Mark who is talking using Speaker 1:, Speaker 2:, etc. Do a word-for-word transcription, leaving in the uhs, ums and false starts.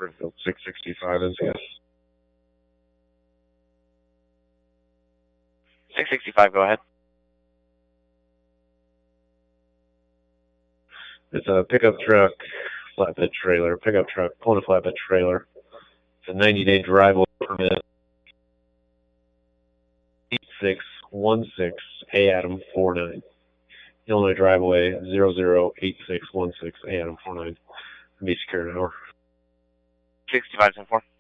Speaker 1: Springfield six sixty-five is yes.
Speaker 2: six sixty-five, go ahead.
Speaker 1: It's a pickup truck, flatbed trailer, pickup truck, pulling a flatbed trailer. It's a ninety day driveway permit. eight six one six A Adam four nine. Illinois driveway zero zero eight six one six A Adam four nine. Be secure an hour.
Speaker 2: sixty-five ten four.